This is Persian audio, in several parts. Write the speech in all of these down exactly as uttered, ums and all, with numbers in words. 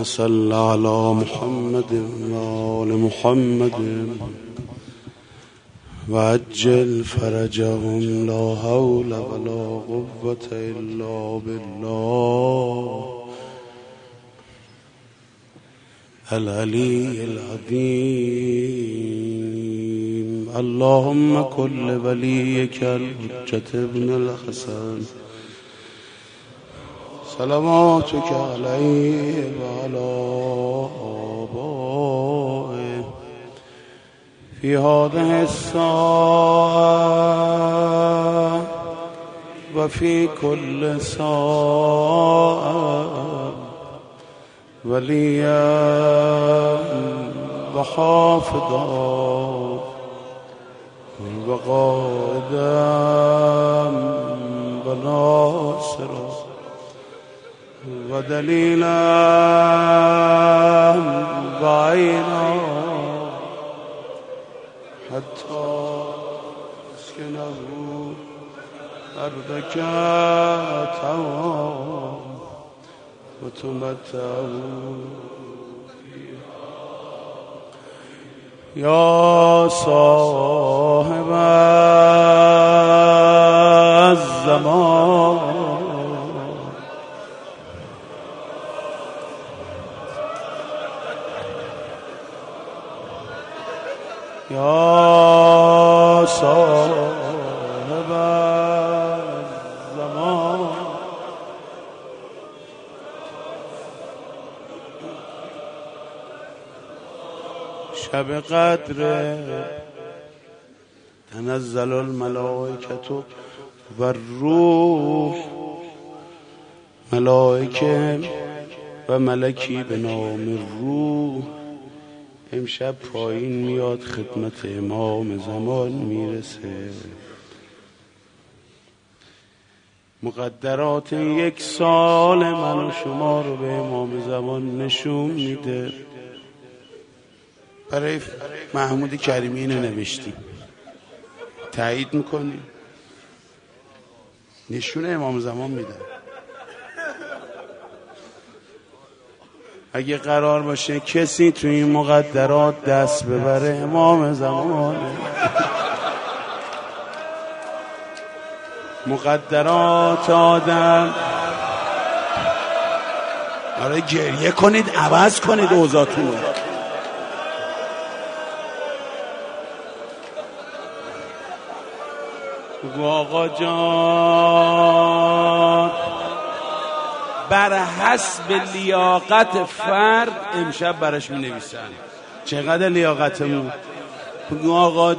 اللهم صل على محمد وآل محمد وعجل فرجهم لا حول ولا قوة إلا بالله العلي العظيم. اللهم كل وليك الحجة ابن الحسن صلواتك عليه وعلى آبائه في هذه الساعة وفي كل ساعة وليا وحافظا وقائدا وناصرا ودليلا وعينا حتى اسكنه أرضك طوعا وتمتعوا يا صاحب الزمان يا صاحب الزمان شب قدر تنزل الملائکة و الروح، ملائکه و ملکی به نام روح امشب پایین میاد خدمت امام زمان میرسه. مقدرات یک سال من و شما رو به امام زمان نشون میده. برای محمود کریمی اینو نوشتیم، تایید میکنیم، نشون امام زمان میده. اگه قرار باشه کسی تو این مقدرات دست ببره امام زمانه. مقدرات آدم، آره گریه کنید، عوض کنید اوضاعتون رو. آقا جان بر حسب لیاقت فرد امشب برش می نویسن. چقدر لیاقتمون؟ آقا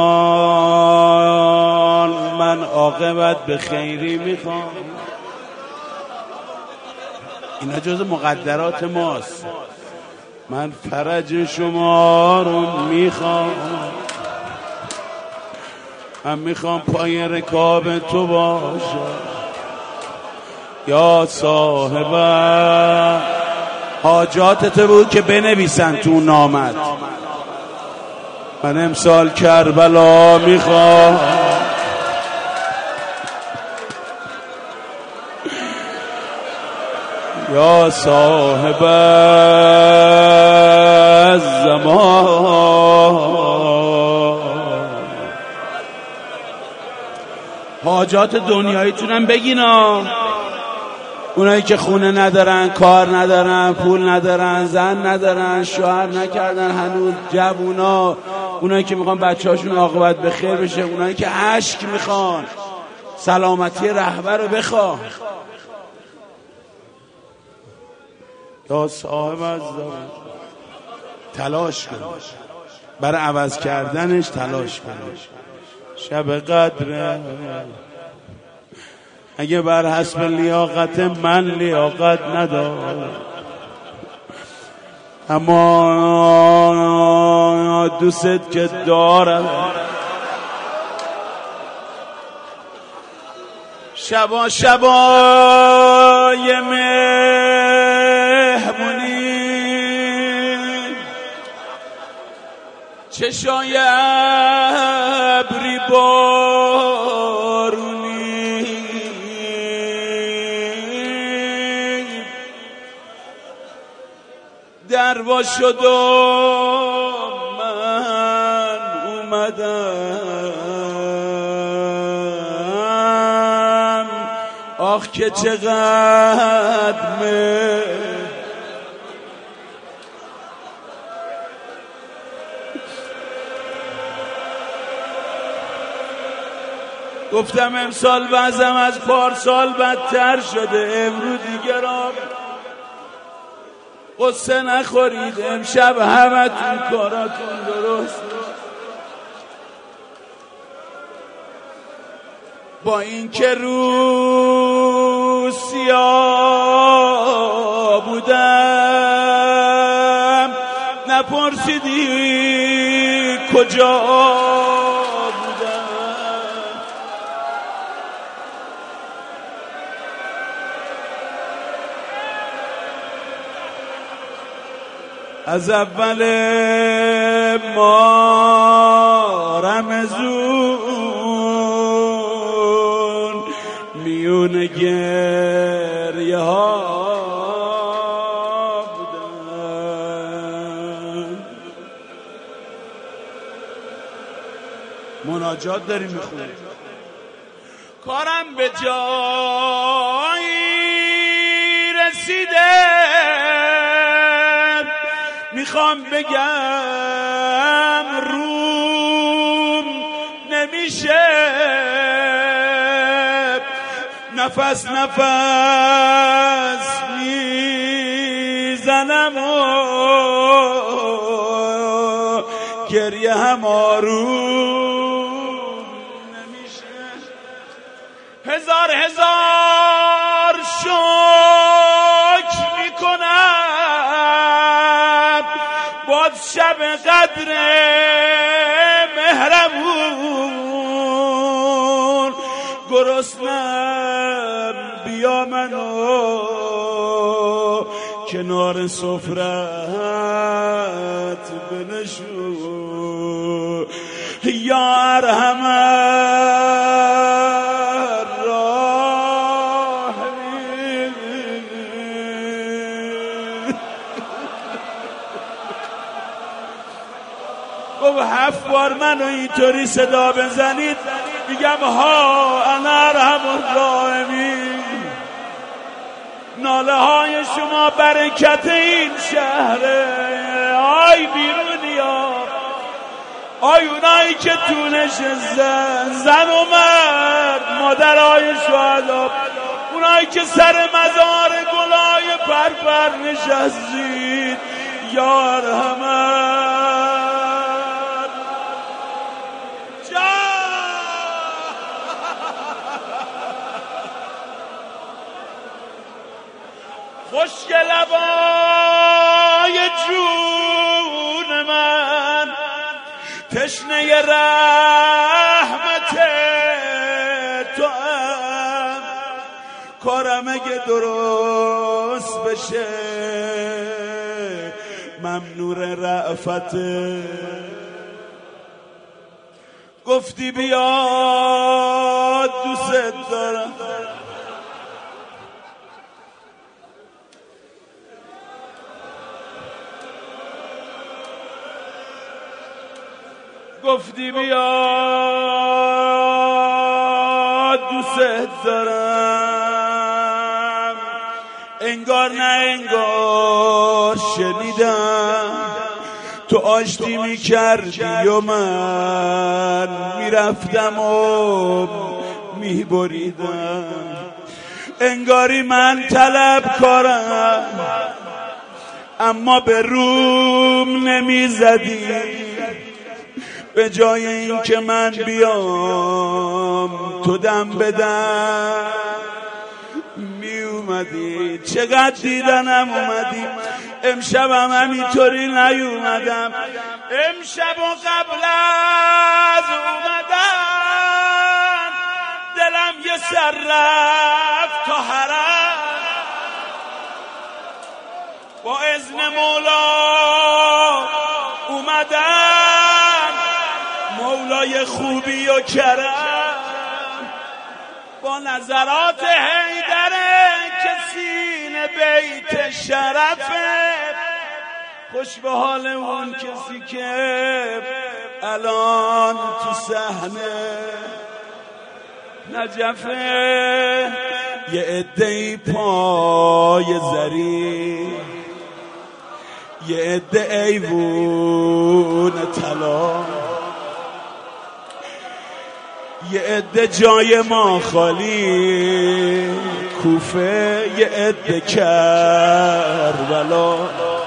جان من عاقبت به خیری میخوام. اینا جز مقدرات ماست. من فرج شما رو میخوام، من میخوام پای رکاب تو باشم. یا صاحب حاجاتت بود که بنویسن تو نامت. من امسال کربلا میخوام. یا صاحب الزمان حاجات دنیاییتونم بگینا. اونایی که خونه ندارن، کار ندارن، پول ندارن، زن ندارن، شوهر نکردن هنوز، جوونا، اونایی که میخوان بچه هاشون عاقبت به خیر بشه، اونایی که عشق میخوان، سلامتی رهبر رو بخوان. یا صاحب الزمان تلاش کن، برای عوض کردنش تلاش کن. شب قدر اگه بر حسب لیاقت من لیاقت ندارم، اما دوست که دارم، شبا شبای مهمونی چشای ابری بارونی در وا شد و من اومدم. آخ که چقدر مه گفتم امسال وضعم از پارسال بدتر شده، امروز دیگه را قصه نخورید، امشب همتون کاراتون درست. با این که رو سیاه بودم نپرسیدی کجا بودم. از اول ما رمزون میون گریه ها بودن. مناجات داریم میخونیم. کارم به جایی رسیده، میخوام بگم روم نمیشه، نفس نفس میزنم و گریه هم آروم نمیشه. هزار هزار شکر میکنم باز شب قدر مهربون. گرسنم بیا منو کنار سفرت بنشون. یا ارحم الراحمین. گفت هفت بار منو اینطوری صدا بزنید میگم ها انا ارحم الراحمین. ناله های شما برکت این شهره. آی بیرونیا، آی اونایی که تو نشستن، زن و مرد، مادرای شهدا، اونایی که سر مزار گلای پرپر نشستید، یا ارحمن خشک لبای جون من، تشنه رحمت تو هم. کارم اگه درست بشه ممنور رأفت. گفتی بیا دوست دارم، گفتی بیا دوست دارم. انگار نه انگار شنیدم تو آشتی میکردی و من میرفتم و میبریدم. انگاری من طلب کارم اما به روم نمیزدی. به جای این که من بیام تو دم بدم می اومدی. چقدر دیدنم اومدی، امشبم همینطوری نیومدم. امشب و قبل از اومدن دلم یه سر رفت تا حرم. با اذن مولا اومدن، مولای خوبی و کرم. با نظرات حیدره که سینه بیت شرفه، خوش به حال اون کسی که الان تو صحنه نجفه، یه عده‌ای پای زری، یه عده ایوون طلا، یه عده جای ما خالی کوفه، یه عده کربلا.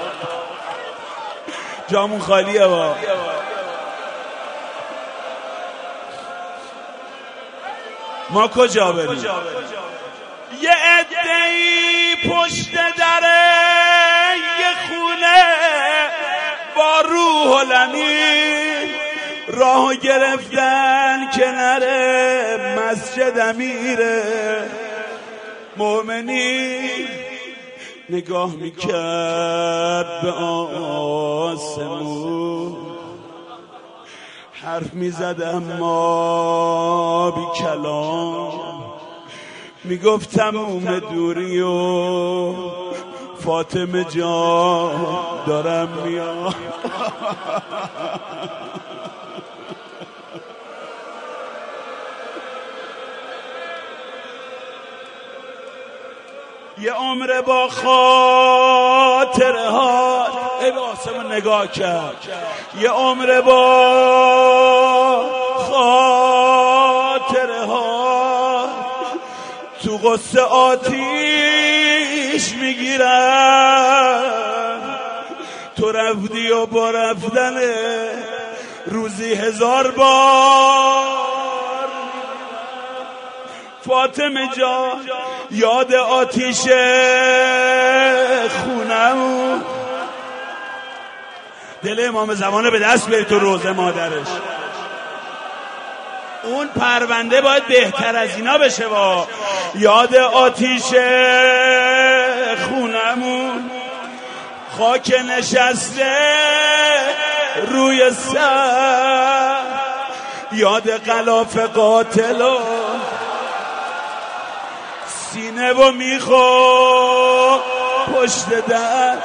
جامون خالیه با ما کجا بریم؟ یه عده‌ای پشت دره یه خونه با روح و لنی، راه گرفتن کنار مسجد امیره مومنی، نگاه میکرد به آسمون، حرف میزد اما بی کلام، میگفت تموم دوری و فاطمه جان دارم میام. یه عمر با خاطره ها، ای به آسمون نگاه کرد، یه عمر با خاطره ها تو قصه آتیش میگیرن، تو رفتی و با رفتن روزی هزار بار. فاطمه جان یاد آتیش خونم، دل امام زمانه به دست بری تو روزه مادرش. اون پرونده باید بهتر از اینا بشه. با یاد آتیش خونمون، خاک نشسته روی سر، یاد غلاف قاتل و سینه و میخو پشت دست.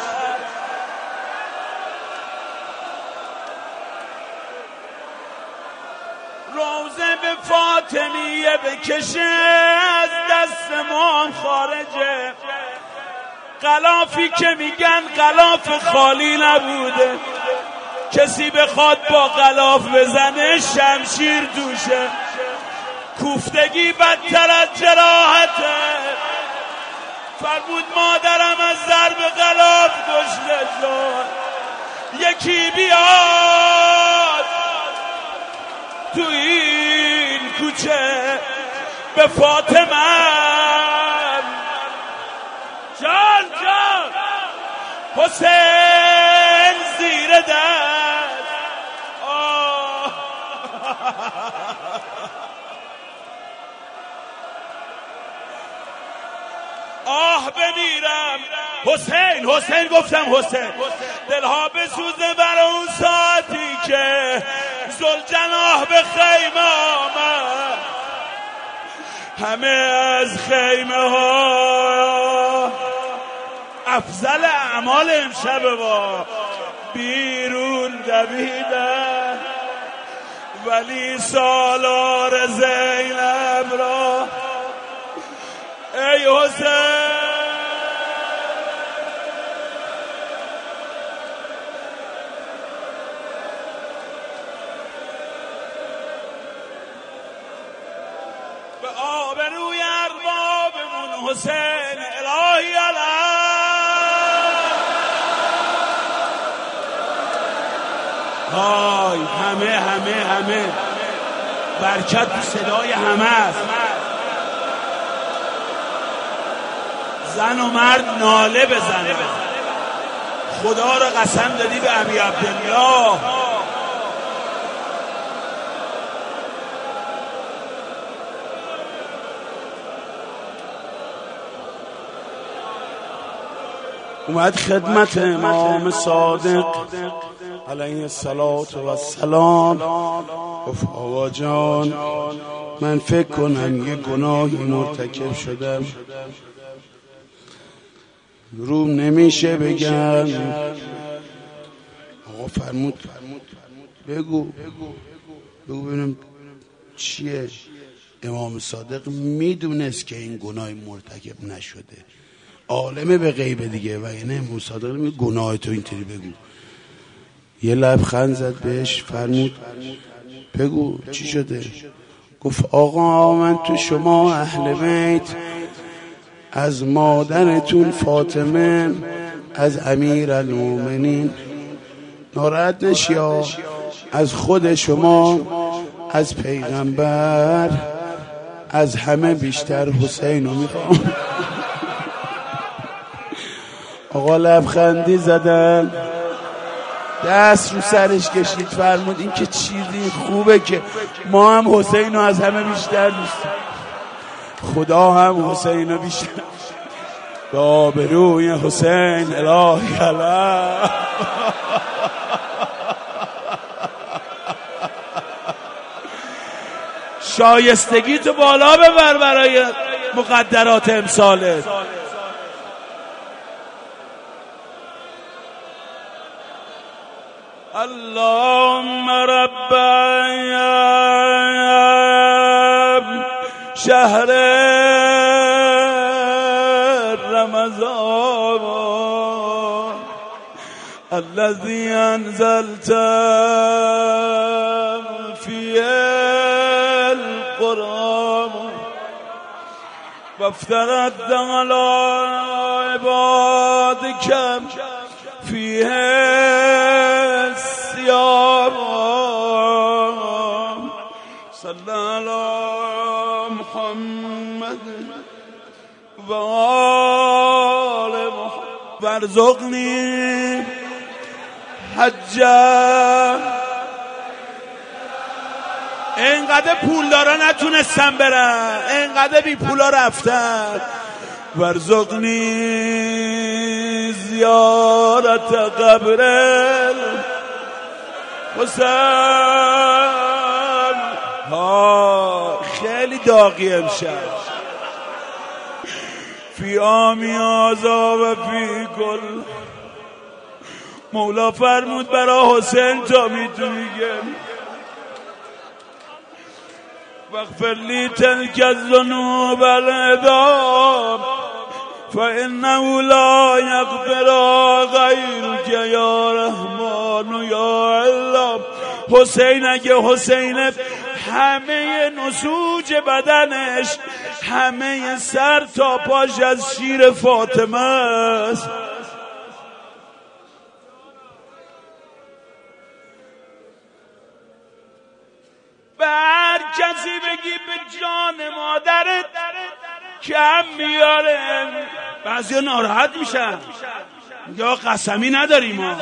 روزه به فاطمیه بکشه از دستمان خارجه، غلافی که میگن غلاف خالی نبوده، کسی بخواد با غلاف بزنه شمشیر دوشه، کوفتگی بدتر از جراحته. فرمود مادرم از ضرب غلاف کشته شد، یکی بیاد تو این کوچه به فاطمه جان جان حسین زیر دست. آه آه بمیرم حسین حسین گفتم حسین، دلها بسوزه برای اون ساعتی که ذوالجناح به خیمه آمد، همه از خیمه ها افضل اعمال امشب با بیرون دویدن، ولی سالار زینب را ای حسین به آبروی اربابمون حسین الهی علیه. های همه همه همه برکت تو صدای همه است. زن و مرد ناله بزنه، خدا را قسم دادی به ابی عبدالله. اومد خدمت امام صادق علیه الصلاة و السلام، گفت آقا جان من فکر کنم یه گناهی مرتکب شدم، روم نمیشه بگم آقا فرمود بگو بگو ببینم چیه. امام صادق میدونست که این گناه مرتکب نشده، عالمه به غیب دیگه، و اینه امام صادق میگه گناه تو اینطوری بگو. یه لبخند زد بهش، فرمود بگو چی شده. گفت آقا من تو شما اهل بیت، از مادرتون فاطمه، از امیر المومنین ناراحت نشیا، از خود شما، از پیغمبر، از همه بیشتر حسین رو میخوام. آقا لبخندی زدن، دست رو سرش کشید، فرمود این که چیزی خوبه که ما هم حسین رو از همه بیشتر دوست، خدا هم حسین رو بیشتر، به آبروی حسین الهی علیه. شایستگی تو بالا ببر برای مقدرات امسالت. اللهم رب شهر رمضان الذي انزلت فيه القرآن وافترضت على عبادك فيه الصيام صلى على محمد و آل محمد وارزقنی حجه. اینقدر پولدارا نتونستن برن، اینقدر بی پولا رفتن. وارزقنی زیارت قبر حسین. ها خیلی داغی امشب. فی آمی آزا و فی کل. مولا فرمود برا حسین تا میتونی گم واغفر لی تلک الذنوب العظام فانه لا یغفر غیرک یا رحمان یا الله. حسین اگه حسین همه نسوج بدنش، همه سر تا پاش از شیر فاطمه است. به هر کسی بگی به جان مادرت کم میاره، بعضی ناراحت میشن، یا قسمی نداریم ما.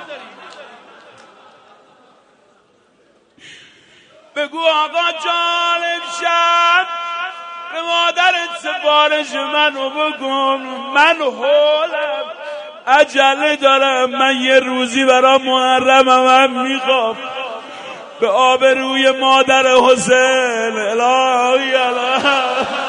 بگو آقا جان امشب به مادرت سفارش منو بگم، من حولم عجله دارم، من یه روزی برای محرمم هم میخوام، به آبروی مادر حسین الهی علیه.